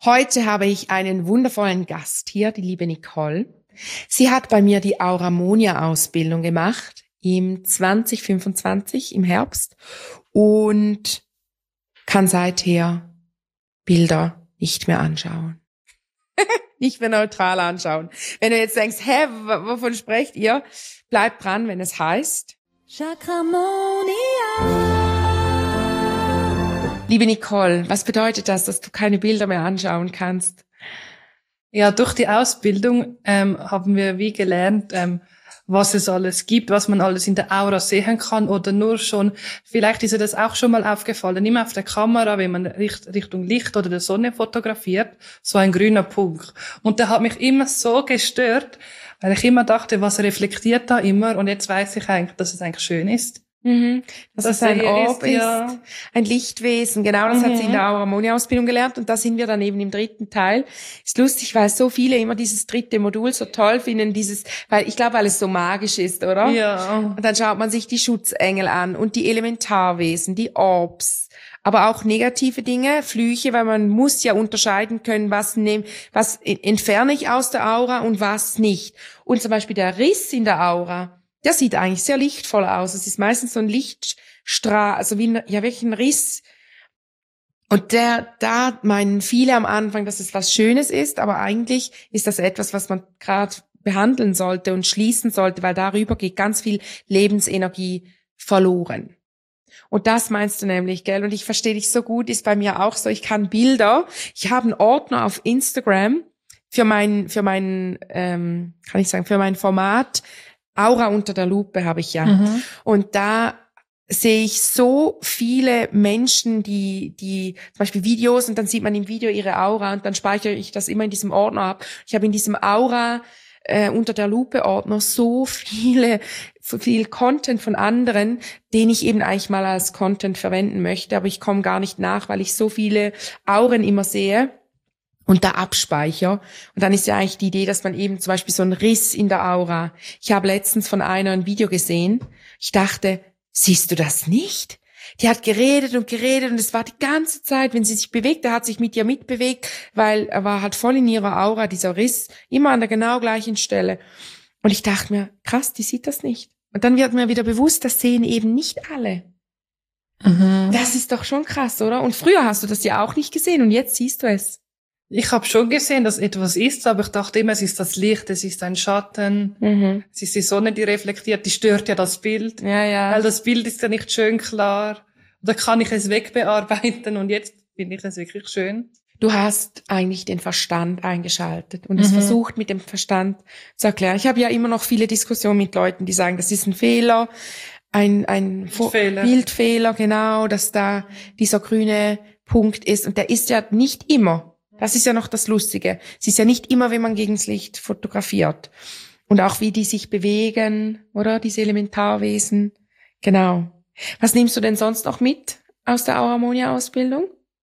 Heute habe ich einen wundervollen Gast hier, die liebe Nicole. Sie hat bei mir die Auramonia-Ausbildung gemacht im 2025 im Herbst und kann seither Bilder nicht mehr anschauen. Nicht mehr neutral anschauen. Wenn du jetzt denkst, wovon sprecht ihr? Bleib dran, wenn es heißt Chakramonia. Liebe Nicole, was bedeutet das, dass du keine Bilder mehr anschauen kannst? Ja, durch die Ausbildung haben wir wie gelernt, was es alles gibt, was man alles in der Aura sehen kann oder nur schon, vielleicht ist dir das auch schon mal aufgefallen, immer auf der Kamera, wenn man Richtung Licht oder der Sonne fotografiert, so ein grüner Punkt. Und der hat mich immer so gestört, weil ich immer dachte, was reflektiert da immer? Und jetzt weiß ich eigentlich, dass es eigentlich schön ist. Dass es ein Orb ist, ja. Ein Lichtwesen, genau, das hat sie in der Auramonia-Ausbildung gelernt und da sind wir dann eben im dritten Teil. Ist lustig, weil so viele immer dieses dritte Modul so toll finden, weil es so magisch ist, oder? Ja. Und dann schaut man sich die Schutzengel an und die Elementarwesen, die Orbs, aber auch negative Dinge, Flüche, weil man muss ja unterscheiden können, was entferne ich aus der Aura und was nicht. Und zum Beispiel der Riss in der Aura, der sieht eigentlich sehr lichtvoll aus. Es ist meistens so ein Lichtstrahl, also wirklich ein Riss. Und da meinen viele am Anfang, dass es was Schönes ist, aber eigentlich ist das etwas, was man gerade behandeln sollte und schließen sollte, weil darüber geht ganz viel Lebensenergie verloren. Und das meinst du nämlich, gell? Und ich verstehe dich so gut, ist bei mir auch so, ich kann Bilder, ich habe einen Ordner auf Instagram für mein Format, Aura unter der Lupe habe ich ja. Und da sehe ich so viele Menschen, die zum Beispiel Videos und dann sieht man im Video ihre Aura und dann speichere ich das immer in diesem Ordner ab. Ich habe in diesem Aura unter der Lupe Ordner so viel Content von anderen, den ich eben eigentlich mal als Content verwenden möchte, aber ich komme gar nicht nach, weil ich so viele Auren immer sehe. Und da abspeicher. Und dann ist ja eigentlich die Idee, dass man eben zum Beispiel so einen Riss in der Aura. Ich habe letztens von einer ein Video gesehen. Ich dachte, siehst du das nicht? Die hat geredet und es war die ganze Zeit, wenn sie sich bewegt, er hat sich mit ihr mitbewegt, weil er war halt voll in ihrer Aura, dieser Riss, immer an der genau gleichen Stelle. Und ich dachte mir, krass, die sieht das nicht. Und dann wird mir wieder bewusst, das sehen eben nicht alle. Das ist doch schon krass, oder? Und früher hast du das ja auch nicht gesehen und jetzt siehst du es. Ich habe schon gesehen, dass etwas ist, aber ich dachte immer, es ist das Licht, es ist ein Schatten, es ist die Sonne, die reflektiert, die stört ja das Bild. Ja. Weil das Bild ist ja nicht schön klar. Oder kann ich es wegbearbeiten und jetzt finde ich es wirklich schön. Du hast eigentlich den Verstand eingeschaltet und es versucht mit dem Verstand zu erklären. Ich habe ja immer noch viele Diskussionen mit Leuten, die sagen, das ist ein Fehler, ein Bildfehler, genau, dass da dieser grüne Punkt ist und der ist ja nicht immer. Das ist ja noch das Lustige. Es ist ja nicht immer, wenn man gegens Licht fotografiert. Und auch wie die sich bewegen, oder? Diese Elementarwesen. Genau. Was nimmst du denn sonst noch mit aus der Auramonia-Ausbildung?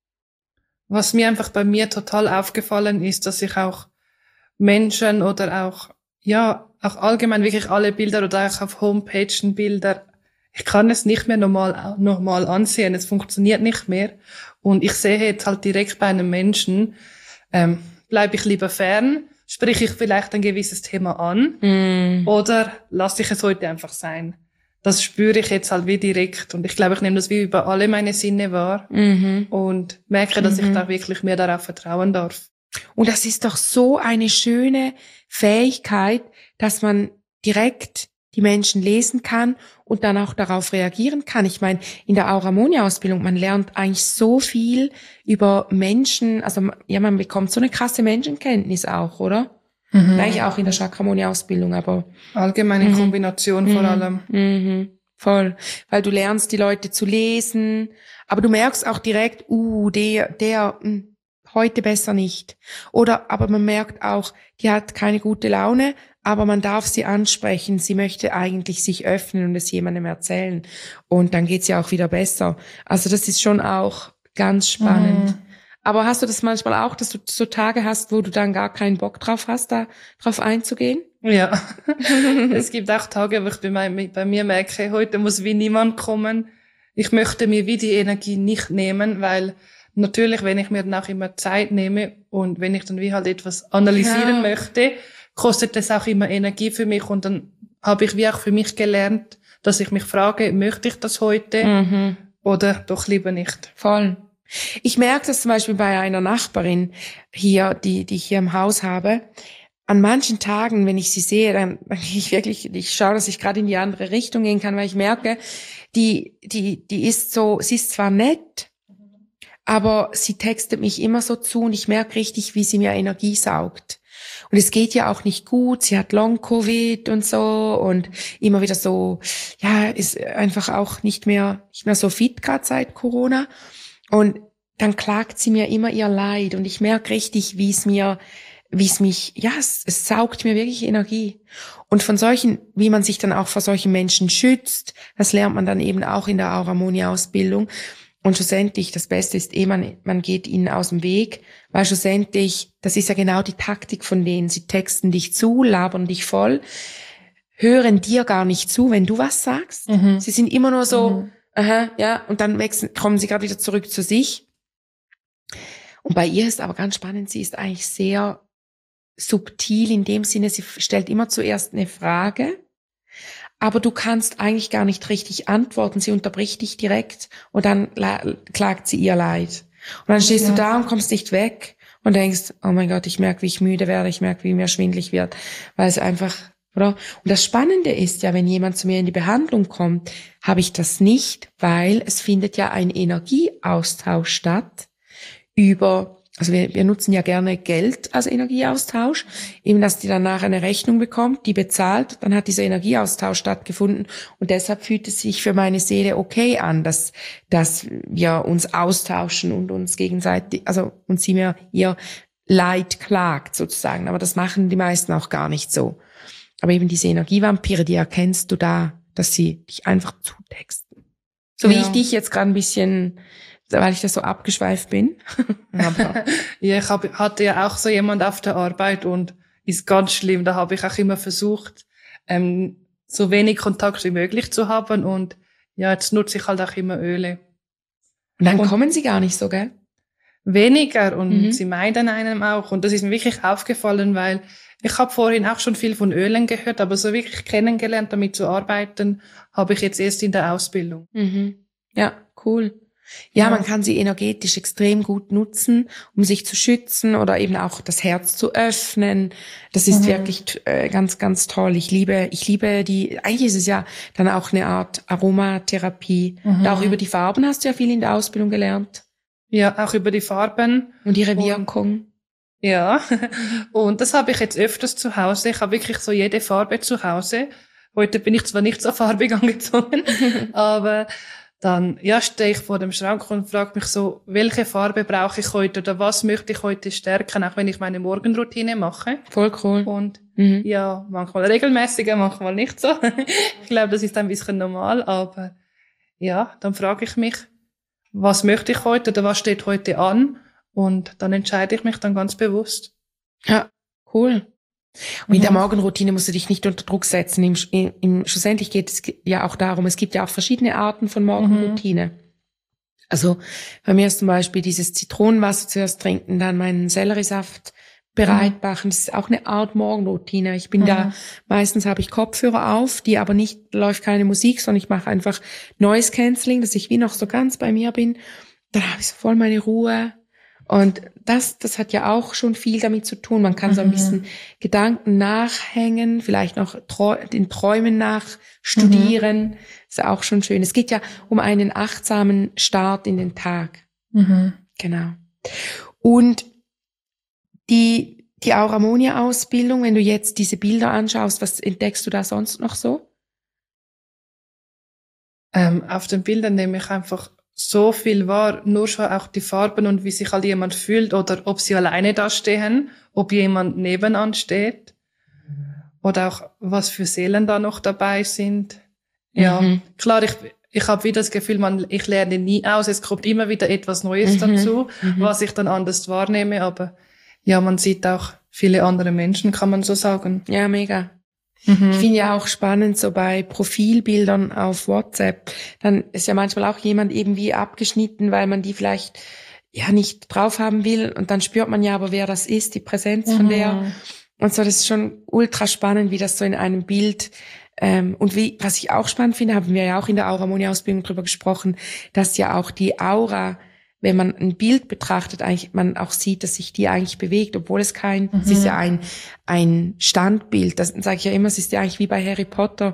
Was mir einfach bei mir total aufgefallen ist, dass ich auch Menschen oder auch allgemein wirklich alle Bilder oder auch auf Homepagen Bilder, ich kann es nicht mehr normal ansehen. Es funktioniert nicht mehr. Und ich sehe jetzt halt direkt bei einem Menschen, bleibe ich lieber fern, spreche ich vielleicht ein gewisses Thema an oder lasse ich es heute einfach sein. Das spüre ich jetzt halt wie direkt. Und ich glaube, ich nehme das wie über alle meine Sinne wahr und merke, dass ich da wirklich mehr darauf vertrauen darf. Und das ist doch so eine schöne Fähigkeit, dass man direkt die Menschen lesen kann und dann auch darauf reagieren kann. Ich meine, in der Auramonia-Ausbildung, man lernt eigentlich so viel über Menschen, also ja, man bekommt so eine krasse Menschenkenntnis auch, oder? Gleich auch in der Chakramonia-Ausbildung, aber allgemeine Kombination vor allem. Voll, weil du lernst, die Leute zu lesen, aber du merkst auch direkt, heute besser nicht. Aber man merkt auch, die hat keine gute Laune, aber man darf sie ansprechen. Sie möchte eigentlich sich öffnen und es jemandem erzählen. Und dann geht's ja auch wieder besser. Also das ist schon auch ganz spannend. Aber hast du das manchmal auch, dass du so Tage hast, wo du dann gar keinen Bock drauf hast, da drauf einzugehen? Ja. Es gibt auch Tage, wo ich bei mir merke, heute muss wie niemand kommen. Ich möchte mir wie die Energie nicht nehmen, weil natürlich, wenn ich mir dann auch immer Zeit nehme und wenn ich dann wie halt etwas analysieren möchte, kostet das auch immer Energie für mich und dann habe ich wie auch für mich gelernt, dass ich mich frage, möchte ich das heute oder doch lieber nicht? Voll. Ich merke das zum Beispiel bei einer Nachbarin hier, die ich hier im Haus habe. An manchen Tagen, wenn ich sie sehe, dann ich schaue, dass ich gerade in die andere Richtung gehen kann, weil ich merke, die ist so, sie ist zwar nett, aber sie textet mich immer so zu und ich merke richtig, wie sie mir Energie saugt. Und es geht ja auch nicht gut, sie hat Long-Covid und so und immer wieder so, ja, ist einfach auch nicht mehr so fit gerade seit Corona. Und dann klagt sie mir immer ihr Leid und ich merke richtig, es saugt mir wirklich Energie. Und von solchen, wie man sich dann auch vor solchen Menschen schützt, das lernt man dann eben auch in der Auramoni-Ausbildung. Und schlussendlich, das Beste ist man geht ihnen aus dem Weg, weil schlussendlich, das ist ja genau die Taktik von denen. Sie texten dich zu, labern dich voll, hören dir gar nicht zu, wenn du was sagst. Sie sind immer nur so, aha, ja, und dann kommen sie gerade wieder zurück zu sich. Und bei ihr ist aber ganz spannend, sie ist eigentlich sehr subtil in dem Sinne, sie stellt immer zuerst eine Frage, aber du kannst eigentlich gar nicht richtig antworten. Sie unterbricht dich direkt und dann klagt sie ihr Leid. Und dann stehst du da und kommst nicht weg und denkst, oh mein Gott, ich merke, wie ich müde werde, ich merke, wie mir schwindelig wird, weil es einfach, oder? Und das Spannende ist ja, wenn jemand zu mir in die Behandlung kommt, habe ich das nicht, weil es findet ja ein Energieaustausch statt also wir nutzen ja gerne Geld als Energieaustausch, eben dass die dann nachher eine Rechnung bekommt, die bezahlt, dann hat dieser Energieaustausch stattgefunden und deshalb fühlt es sich für meine Seele okay an, dass wir uns austauschen und uns gegenseitig, also und sie mir ihr Leid klagt sozusagen, aber das machen die meisten auch gar nicht so. Aber eben diese Energievampire, die erkennst du da, dass sie dich einfach zutexten. So wie ich dich jetzt gerade ein bisschen, weil ich da so abgeschweift bin. Aber ja, hatte ja auch so jemand auf der Arbeit und ist ganz schlimm. Da habe ich auch immer versucht, so wenig Kontakt wie möglich zu haben und ja, jetzt nutze ich halt auch immer Öle. Und dann kommen sie gar nicht so, gell? Weniger und sie meiden einem auch und das ist mir wirklich aufgefallen, weil ich habe vorhin auch schon viel von Ölen gehört, aber so wirklich kennengelernt, damit zu arbeiten, habe ich jetzt erst in der Ausbildung. Ja, cool. Ja, man kann sie energetisch extrem gut nutzen, um sich zu schützen oder eben auch das Herz zu öffnen. Das ist wirklich ganz, ganz toll. Ich liebe eigentlich ist es ja dann auch eine Art Aromatherapie. Und auch über die Farben hast du ja viel in der Ausbildung gelernt. Ja, auch über die Farben. Und ihre Wirkung. Ja, und das habe ich jetzt öfters zu Hause. Ich habe wirklich so jede Farbe zu Hause. Heute bin ich zwar nicht so farbig angezogen, aber dann stehe ich vor dem Schrank und frage mich so, welche Farbe brauche ich heute oder was möchte ich heute stärken, auch wenn ich meine Morgenroutine mache. Voll cool. Und ja, manchmal regelmäßiger, manchmal nicht so. Ich glaube, das ist ein bisschen normal, aber ja, dann frage ich mich, was möchte ich heute oder was steht heute an? Und dann entscheide ich mich dann ganz bewusst. Ja, cool. Und in der Morgenroutine musst du dich nicht unter Druck setzen. Schlussendlich geht es ja auch darum, es gibt ja auch verschiedene Arten von Morgenroutine. Also bei mir ist zum Beispiel dieses Zitronenwasser zuerst trinken, dann meinen Selleriesaft bereit machen. Das ist auch eine Art Morgenroutine. Ich bin da, meistens habe ich Kopfhörer auf, die aber läuft keine Musik, sondern ich mache einfach Noise Cancelling, dass ich wie noch so ganz bei mir bin. Dann habe ich so voll meine Ruhe. Und das hat ja auch schon viel damit zu tun. Man kann so ein bisschen Gedanken nachhängen, vielleicht noch den Träumen nachstudieren. Ist ja auch schon schön. Es geht ja um einen achtsamen Start in den Tag. Genau. Und die Auramoni-Ausbildung, wenn du jetzt diese Bilder anschaust, was entdeckst du da sonst noch so? Auf den Bildern nehme ich einfach so viel wahr, nur schon auch die Farben und wie sich halt jemand fühlt oder ob sie alleine da stehen, ob jemand nebenan steht oder auch was für Seelen da noch dabei sind. Ja, klar, ich habe wieder das Gefühl, ich lerne nie aus, es kommt immer wieder etwas Neues dazu, was ich dann anders wahrnehme, aber ja, man sieht auch viele andere Menschen, kann man so sagen. Ja, mega. Ich finde ja auch spannend, so bei Profilbildern auf WhatsApp, dann ist ja manchmal auch jemand irgendwie abgeschnitten, weil man die vielleicht ja nicht drauf haben will. Und dann spürt man ja aber, wer das ist, die Präsenz von der. Und so, das ist schon ultra spannend, wie das so in einem Bild, und was ich auch spannend finde, haben wir ja auch in der Aura-Harmonie-Ausbildung drüber gesprochen, dass ja auch die Aura, wenn man ein Bild betrachtet, eigentlich man auch sieht, dass sich die eigentlich bewegt, obwohl es es ist ja ein Standbild. Das sage ich ja immer, es ist ja eigentlich wie bei Harry Potter.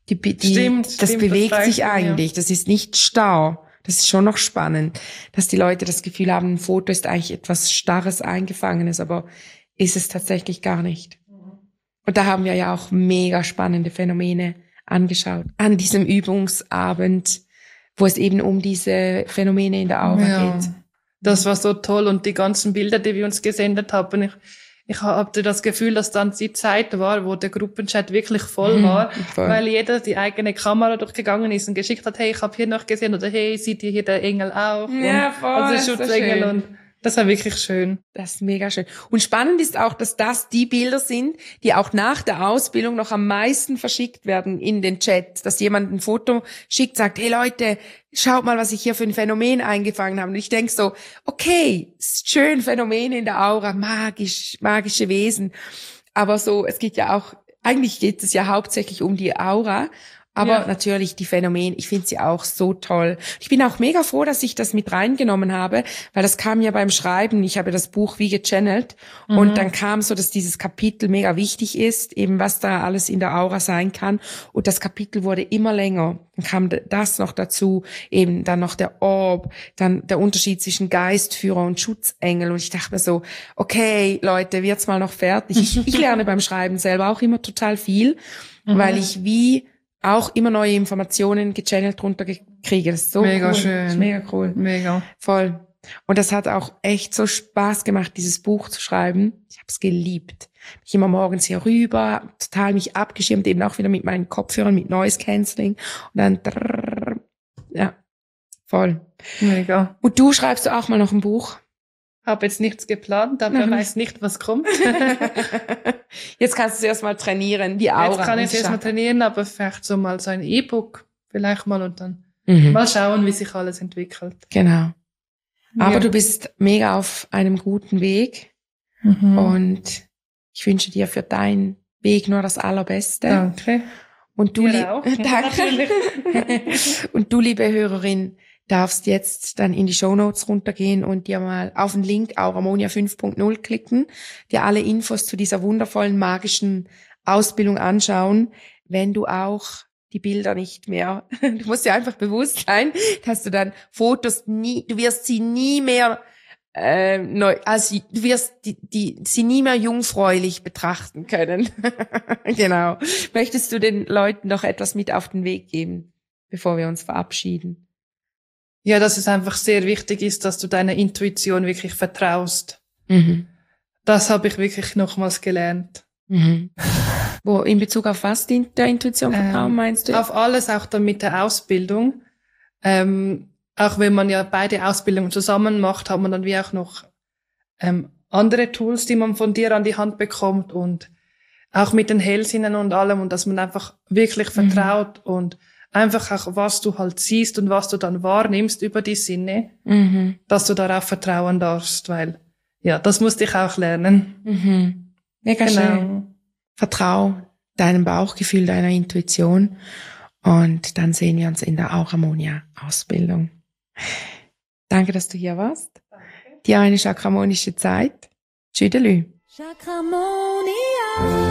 Das bewegt sich eigentlich. Ja. Das ist nicht starr. Das ist schon noch spannend, dass die Leute das Gefühl haben, ein Foto ist eigentlich etwas Starres, Eingefangenes, aber ist es tatsächlich gar nicht. Und da haben wir ja auch mega spannende Phänomene angeschaut. An diesem Übungsabend, wo es eben um diese Phänomene in der Aura geht. Das war so toll. Und die ganzen Bilder, die wir uns gesendet haben, ich hatte das Gefühl, dass dann die Zeit war, wo der Gruppenchat wirklich voll war, weil jeder die eigene Kamera durchgegangen ist und geschickt hat, hey, ich habe hier noch gesehen, oder hey, seht ihr hier der Engel auch? Ja, voll. Also Schutzengel und das war wirklich schön. Das ist mega schön. Und spannend ist auch, dass das die Bilder sind, die auch nach der Ausbildung noch am meisten verschickt werden in den Chat. Dass jemand ein Foto schickt, sagt, hey Leute, schaut mal, was ich hier für ein Phänomen eingefangen habe. Und ich denk so, okay, ist schön, Phänomene in der Aura, magische Wesen. Aber so, eigentlich geht es ja hauptsächlich um die Aura. Aber natürlich die Phänomene, ich finde sie auch so toll. Ich bin auch mega froh, dass ich das mit reingenommen habe, weil das kam ja beim Schreiben. Ich habe das Buch wie gechannelt und dann kam so, dass dieses Kapitel mega wichtig ist, eben was da alles in der Aura sein kann. Und das Kapitel wurde immer länger. Dann kam das noch dazu, eben dann noch der Orb, dann der Unterschied zwischen Geistführer und Schutzengel. Und ich dachte mir so, okay, Leute, wird's mal noch fertig. Ich lerne beim Schreiben selber auch immer total viel, weil ich auch immer neue Informationen gechannelt runterkriege. Das ist so mega cool. schön. Das ist mega cool. Mega. Voll. Und das hat auch echt so Spaß gemacht, dieses Buch zu schreiben. Ich habe es geliebt. Ich immer morgens hier rüber, total mich abgeschirmt, eben auch wieder mit meinen Kopfhörern, mit Noise Cancelling. Und dann, ja, voll. Mega. Und du schreibst du auch mal noch ein Buch? Habe jetzt nichts geplant, aber ich weiß nicht, was kommt. Jetzt kannst du es erstmal trainieren, die Aura. Jetzt kann ich es erstmal trainieren, aber vielleicht so mal so ein E-Book vielleicht mal und dann mal schauen, wie sich alles entwickelt. Genau. Aber du bist mega auf einem guten Weg und ich wünsche dir für deinen Weg nur das Allerbeste. Danke. Und du, auch. Danke. Und du, liebe Hörerin, darfst jetzt dann in die Shownotes runtergehen und dir mal auf den Link Aura-Harmonia 5.0 klicken, dir alle Infos zu dieser wundervollen, magischen Ausbildung anschauen, wenn du auch die Bilder nicht mehr, du musst dir einfach bewusst sein, dass du dann Fotos du wirst sie nie mehr du wirst sie nie mehr jungfräulich betrachten können. Genau. Möchtest du den Leuten noch etwas mit auf den Weg geben, bevor wir uns verabschieden? Ja, dass es einfach sehr wichtig ist, dass du deiner Intuition wirklich vertraust. Das habe ich wirklich nochmals gelernt. Wo, in Bezug auf was der Intuition vertrauen, meinst du? Auf alles, auch dann mit der Ausbildung. Auch wenn man ja beide Ausbildungen zusammen macht, hat man dann wie auch noch andere Tools, die man von dir an die Hand bekommt und auch mit den Hellsinnen und allem und dass man einfach wirklich vertraut und einfach auch, was du halt siehst und was du dann wahrnimmst über die Sinne, dass du darauf vertrauen darfst, weil, ja, das musste ich auch lernen. Mega schön. Vertrau deinem Bauchgefühl, deiner Intuition und dann sehen wir uns in der Aura-Harmonia-Ausbildung. Danke, dass du hier warst. Danke. Dir eine chakramonische Zeit. Tschüdelü. Chakramonia.